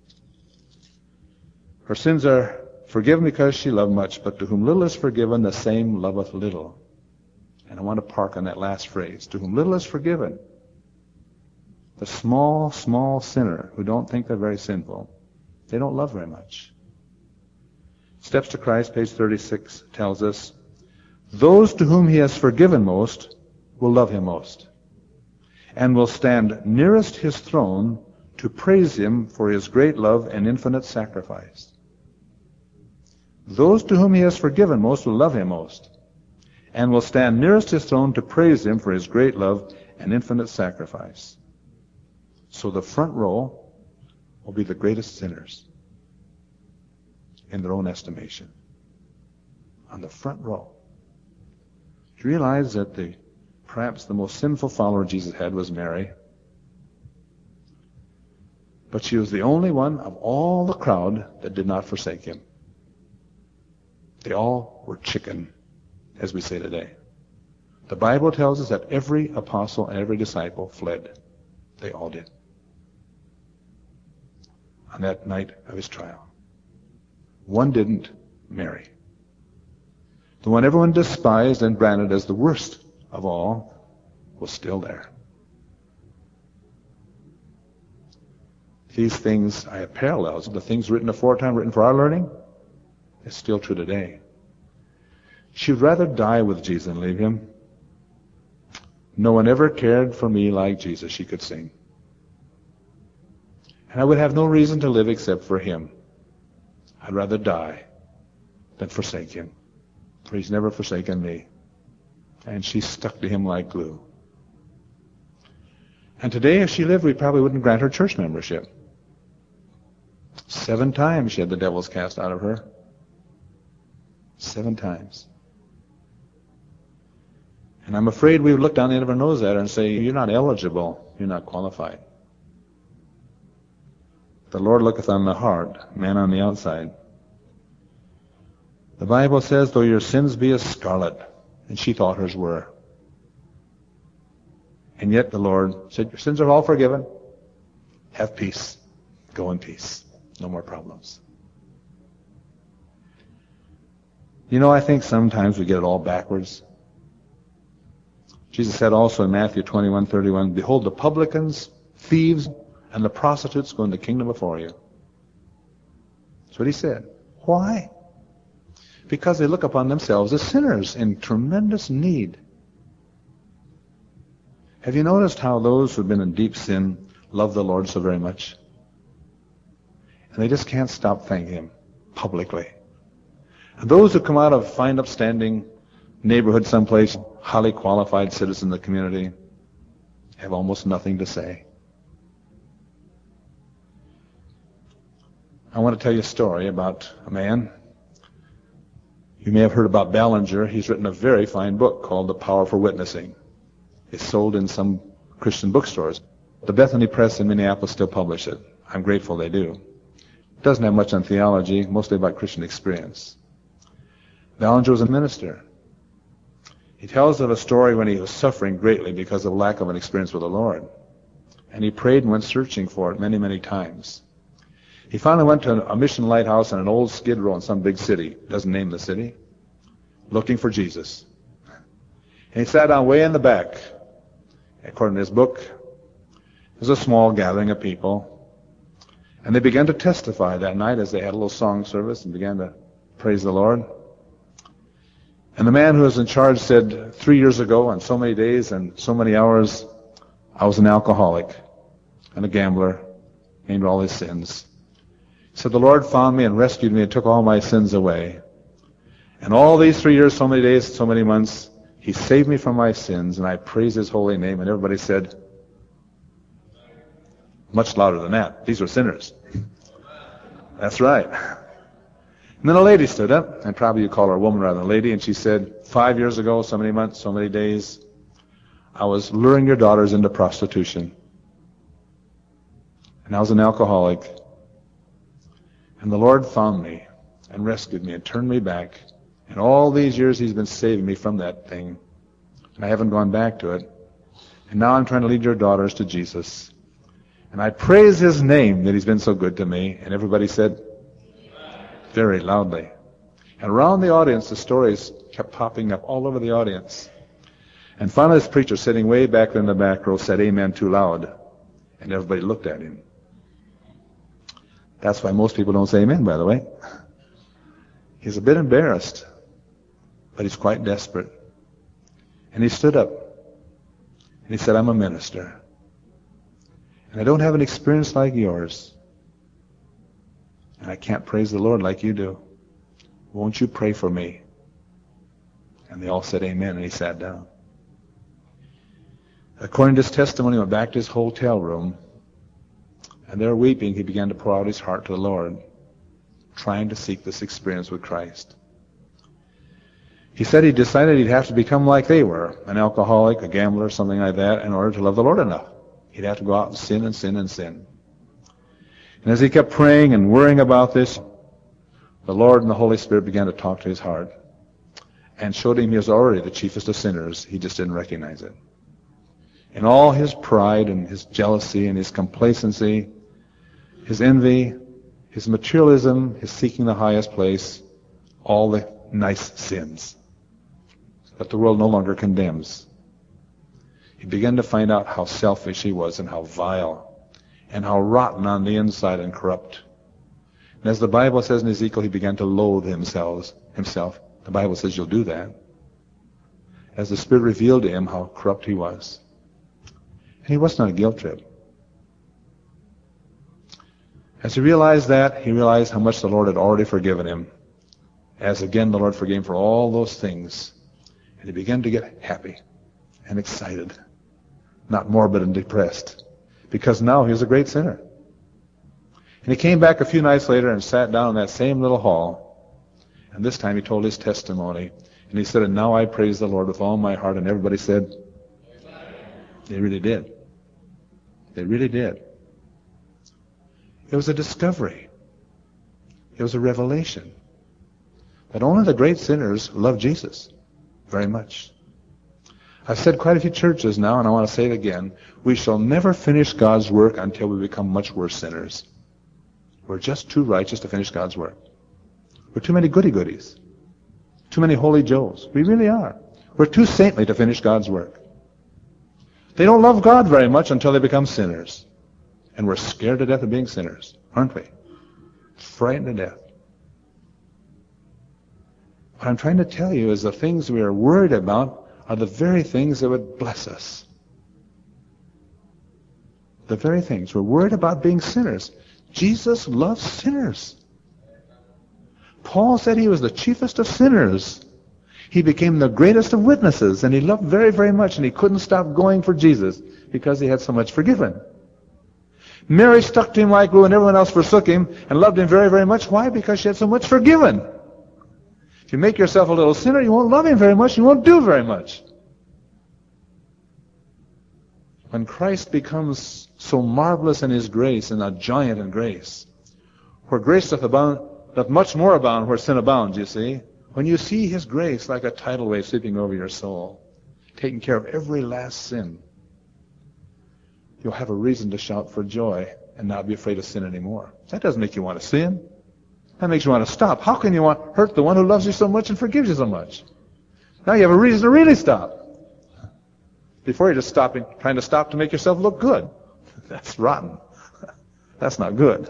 her sins are forgiven because she loved much, but to whom little is forgiven, the same loveth little. And I want to park on that last phrase. To whom little is forgiven. The small, small sinner who don't think they're very sinful, they don't love very much. Steps to Christ, page thirty-six, tells us, those to whom He has forgiven most will love Him most, and will stand nearest His throne to praise Him for His great love and infinite sacrifice. Those to whom He has forgiven most will love Him most, and will stand nearest His throne to praise Him for His great love and infinite sacrifice. So the front row will be the greatest sinners. in their own estimation. On the front row. Do you realize that the perhaps the most sinful follower Jesus had was Mary? But she was the only one of all the crowd that did not forsake him. They all were chicken, as we say today. The Bible tells us that every apostle and every disciple fled. They all did. On that night of his trial. One didn't, Mary. The one everyone despised and branded as the worst of all was still there. These things, I have parallels. The things written aforetime, written for our learning, is still true today. She would rather die with Jesus than leave him. No one ever cared for me like Jesus, she could sing. And I would have no reason to live except for him. I'd rather die than forsake him. For he's never forsaken me. And she stuck to him like glue. And today, if she lived, we probably wouldn't grant her church membership. Seven times she had the devils cast out of her. Seven times. And I'm afraid we would look down the end of our nose at her and say, you're not eligible. You're not qualified. The Lord looketh on the heart, man on the outside. The Bible says, though your sins be as scarlet, and she thought hers were. And yet the Lord said, your sins are all forgiven. Have peace. Go in peace. No more problems. You know, I think sometimes we get it all backwards. Jesus said also in Matthew twenty-one thirty-one, behold, the publicans, thieves, and the prostitutes go into the kingdom before you. That's what he said. Why? Because they look upon themselves as sinners in tremendous need. Have you noticed how those who have been in deep sin love the Lord so very much? And they just can't stop thanking him publicly. And those who come out of fine upstanding neighborhood someplace, highly qualified citizen of the community, have almost nothing to say. I want to tell you a story about a man. You may have heard about Ballinger. He's written a very fine book called The Power for Witnessing. It's sold in some Christian bookstores. The Bethany Press in Minneapolis still publish it. I'm grateful they do. It doesn't have much on theology, mostly about Christian experience. Ballinger was a minister. He tells of a story when he was suffering greatly because of lack of an experience with the Lord. And he prayed and went searching for it many, many times. He finally went to a mission lighthouse in an old skid row in some big city, doesn't name the city, looking for Jesus. And he sat down way in the back. According to his book, it was a small gathering of people. And they began to testify that night as they had a little song service and began to praise the Lord. And the man who was in charge said, three years ago, on so many days and so many hours, I was an alcoholic and a gambler, named all his sins. He said, the Lord found me and rescued me and took all my sins away. And all these three years, so many days, so many months, he saved me from my sins, and I praise his holy name. And everybody said, much louder than that, these were sinners. That's right. And then a lady stood up, and probably you call her a woman rather than a lady, and she said, five years ago, so many months, so many days, I was luring your daughters into prostitution. And I was an alcoholic. And the Lord found me and rescued me and turned me back. And all these years he's been saving me from that thing. And I haven't gone back to it. And now I'm trying to lead your daughters to Jesus. And I praise his name that he's been so good to me. And everybody said, very loudly. And around the audience, the stories kept popping up all over the audience. And finally, this preacher sitting way back in the back row said amen too loud. And everybody looked at him. That's why most people don't say amen, by the way. He's a bit embarrassed, but he's quite desperate. And he stood up, and he said, I'm a minister. And I don't have an experience like yours. And I can't praise the Lord like you do. Won't you pray for me? And they all said amen, and he sat down. According to his testimony, he went back to his hotel room, and there weeping, he began to pour out his heart to the Lord. trying to seek this experience with Christ. He said he decided he'd have to become like they were, an alcoholic, a gambler, something like that, in order to love the Lord enough. He'd have to go out and sin and sin and sin. And as he kept praying and worrying about this, the Lord and the Holy Spirit began to talk to his heart and showed him he was already the chiefest of sinners. He just didn't recognize it. In all his pride and his jealousy and his complacency, his envy, his materialism, his seeking the highest place, all the nice sins that the world no longer condemns. He began to find out how selfish he was and how vile and how rotten on the inside and corrupt. And as the Bible says in Ezekiel, he began to loathe himself. himself. The Bible says you'll do that. As the Spirit revealed to him how corrupt he was. And he wasn't on a guilt trip. As he realized that, he realized how much the Lord had already forgiven him. As again the Lord forgave him for all those things. And he began to get happy and excited. Not morbid and depressed. Because now he was a great sinner. And he came back a few nights later and sat down in that same little hall. And this time he told his testimony. And he said, and now I praise the Lord with all my heart. And everybody said, they really did. They really did. It was a discovery. It was a revelation. That only the great sinners love Jesus very much. I've said quite a few churches now, and I want to say it again. We shall never finish God's work until we become much worse sinners. We're just too righteous to finish God's work. We're too many goody-goodies. Too many holy Joes. We really are. We're too saintly to finish God's work. They don't love God very much until they become sinners. And we're scared to death of being sinners, aren't we? Frightened to death. What I'm trying to tell you is the things we are worried about are the very things that would bless us. The very things. We're worried about being sinners. Jesus loves sinners. Paul said he was the chiefest of sinners. He became the greatest of witnesses, and he loved very, very much, and he couldn't stop going for Jesus because he had so much forgiven. Mary stuck to him like glue, and everyone else forsook him and loved him very, very much. Why? Because she had so much forgiven. If you make yourself a little sinner, you won't love him very much, you won't do very much. When Christ becomes so marvelous in his grace and a giant in grace, where grace doth abound, doth much more abound where sin abounds, you see. When you see his grace like a tidal wave sweeping over your soul, taking care of every last sin, you'll have a reason to shout for joy and not be afraid of sin anymore. That doesn't make you want to sin. That makes you want to stop. How can you want to hurt the one who loves you so much and forgives you so much? Now you have a reason to really stop. Before you're just stopping, trying to stop to make yourself look good. That's rotten. That's not good.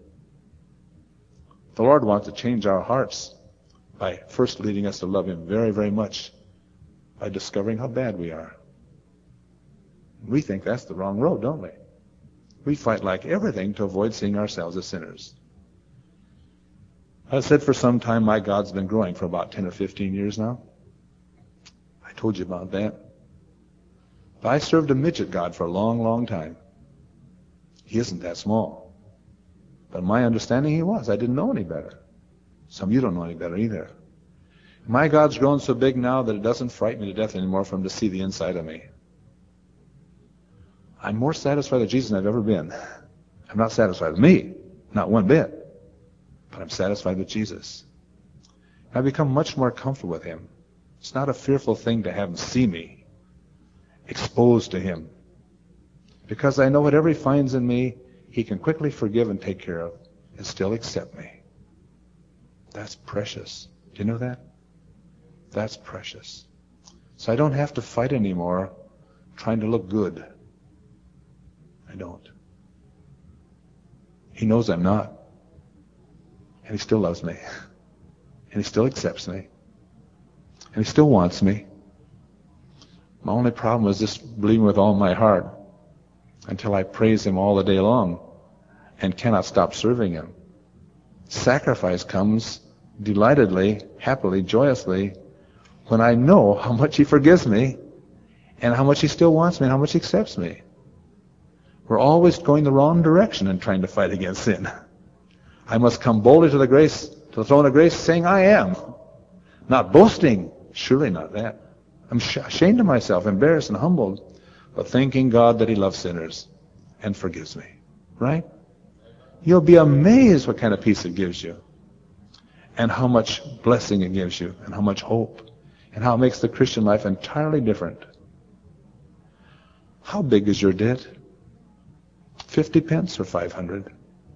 The Lord wants to change our hearts by first leading us to love him very, very much by discovering how bad we are. We think that's the wrong road, don't we? We fight like everything to avoid seeing ourselves as sinners. I've said for some time my God's been growing for about ten or fifteen years now. I told you about that. But I served a midget God for a long, long time. He isn't that small. But in my understanding he was. I didn't know any better. Some of you don't know any better either. My God's grown so big now that it doesn't frighten me to death anymore for him to see the inside of me. I'm more satisfied with Jesus than I've ever been. I'm not satisfied with me. Not one bit. But I'm satisfied with Jesus. I've become much more comfortable with him. It's not a fearful thing to have him see me, exposed to him. Because I know whatever he finds in me, he can quickly forgive and take care of and still accept me. That's precious. Do you know that? That's precious. So I don't have to fight anymore trying to look good. I don't. He knows I'm not. And he still loves me. And he still accepts me. And he still wants me. My only problem is just believing with all my heart until I praise him all the day long and cannot stop serving him. Sacrifice comes delightedly, happily, joyously when I know how much he forgives me and how much he still wants me and how much he accepts me. We're always going the wrong direction and trying to fight against sin. I must come boldly to the grace, to the throne of grace, saying, I am. Not boasting, surely not that. I'm ashamed of myself, embarrassed and humbled, but thanking God that He loves sinners and forgives me. Right? You'll be amazed what kind of peace it gives you, and how much blessing it gives you, and how much hope, and how it makes the Christian life entirely different. How big is your debt? Fifty pence or five hundred?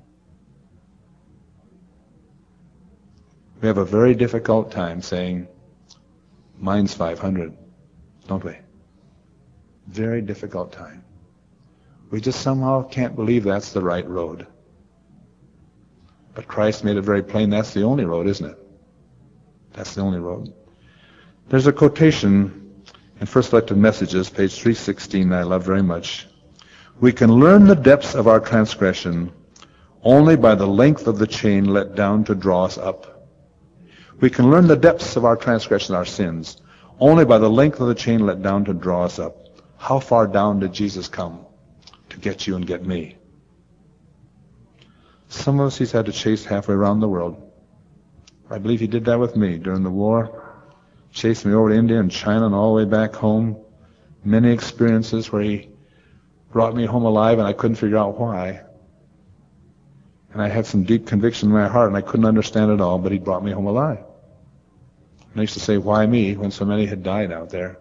We have a very difficult time saying, mine's five hundred, don't we? Very difficult time. We just somehow can't believe that's the right road. But Christ made it very plain that's the only road, isn't it? That's the only road. There's a quotation in First Selected Messages, page three sixteen, that I love very much. We can learn the depths of our transgression only by the length of the chain let down to draw us up. We can learn the depths of our transgression, our sins, only by the length of the chain let down to draw us up. How far down did Jesus come to get you and get me? Some of us He's had to chase halfway around the world. I believe He did that with me during the war. Chased me over to India and China and all the way back home. Many experiences where He brought me home alive and I couldn't figure out why. And I had some deep conviction in my heart and I couldn't understand it all, but He brought me home alive. And I used to say, why me, when so many had died out there?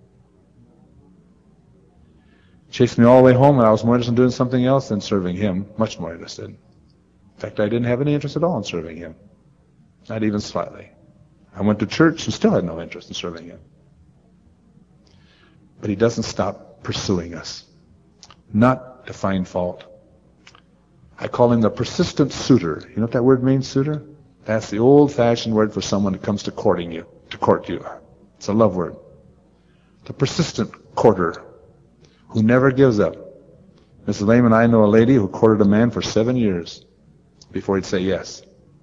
Chased me all the way home and I was more interested in doing something else than serving Him. Much more interested. In fact, I didn't have any interest at all in serving Him. Not even slightly. I went to church and still had no interest in serving Him. But He doesn't stop pursuing us. Not to find fault. I call Him the persistent suitor. You know what that word means, suitor? That's the old-fashioned word for someone who comes to courting you, to court you. It's a love word. The persistent courter who never gives up. Missus Lehman and I know a lady who courted a man for seven years before he'd say yes.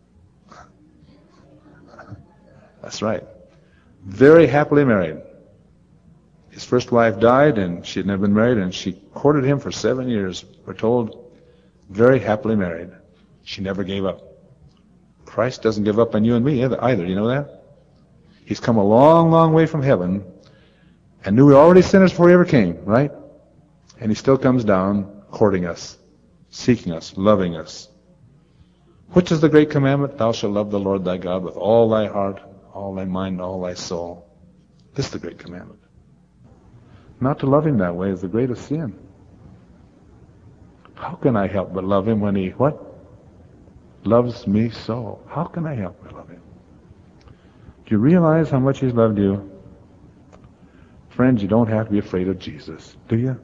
That's right. Very happily married. His first wife died and she had never been married, and she courted him for seven years. We're told, very happily married. She never gave up. Christ doesn't give up on you and me either. You know that? He's come a long, long way from heaven and knew we were already sinners before He ever came, right? And He still comes down courting us, seeking us, loving us. Which is the great commandment? Thou shalt love the Lord thy God with all thy heart, all thy mind, all thy soul. This is the great commandment. Not to love Him that way is the greatest sin. How can I help but love Him when He, what? Loves me so. How can I help but love Him? Do you realize how much He's loved you? Friends, you don't have to be afraid of Jesus, do you?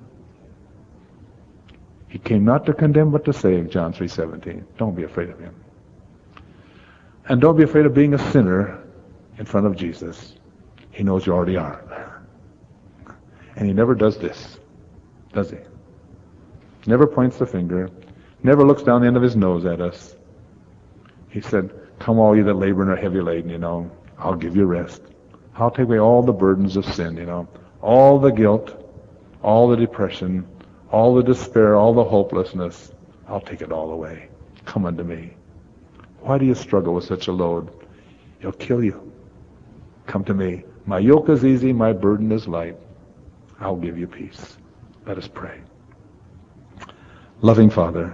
He came not to condemn but to save, John three seventeen. Don't be afraid of Him. And don't be afraid of being a sinner in front of Jesus. He knows you already are. And He never does this, does He? Never points the finger, never looks down the end of His nose at us. He said, come all you that labor and are heavy laden, you know, I'll give you rest. I'll take away all the burdens of sin, you know, all the guilt, all the depression, all the despair, all the hopelessness. I'll take it all away. Come unto me. Why do you struggle with such a load? It'll kill you. Come to me. My yoke is easy, my burden is light. I'll give you peace. Let us pray. Loving Father,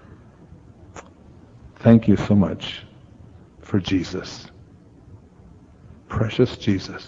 thank you so much for Jesus. Precious Jesus.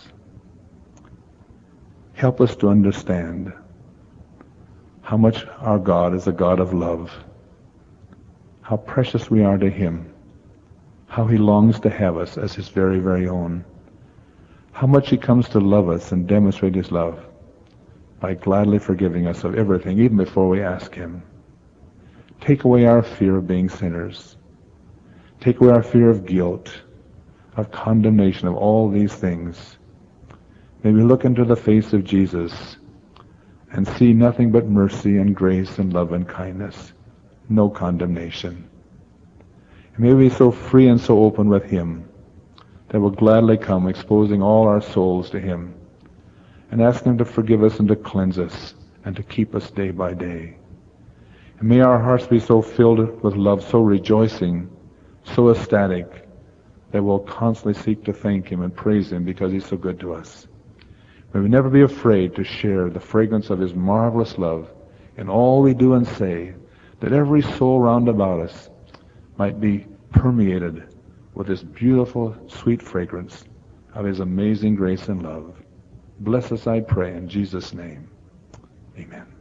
Help us to understand how much our God is a God of love. How precious we are to Him. How He longs to have us as His very, very own. How much He comes to love us and demonstrate His love by gladly forgiving us of everything, even before we ask Him. Take away our fear of being sinners. Take away our fear of guilt, of condemnation, of all these things. May we look into the face of Jesus and see nothing but mercy and grace and love and kindness. No condemnation. And may we be so free and so open with Him that we'll gladly come, exposing all our souls to Him and ask Him to forgive us and to cleanse us and to keep us day by day. And may our hearts be so filled with love, so rejoicing so ecstatic that we'll constantly seek to thank Him and praise Him because He's so good to us. May we never be afraid to share the fragrance of His marvelous love in all we do and say, that every soul round about us might be permeated with this beautiful, sweet fragrance of His amazing grace and love. Bless us, I pray, in Jesus' name. Amen.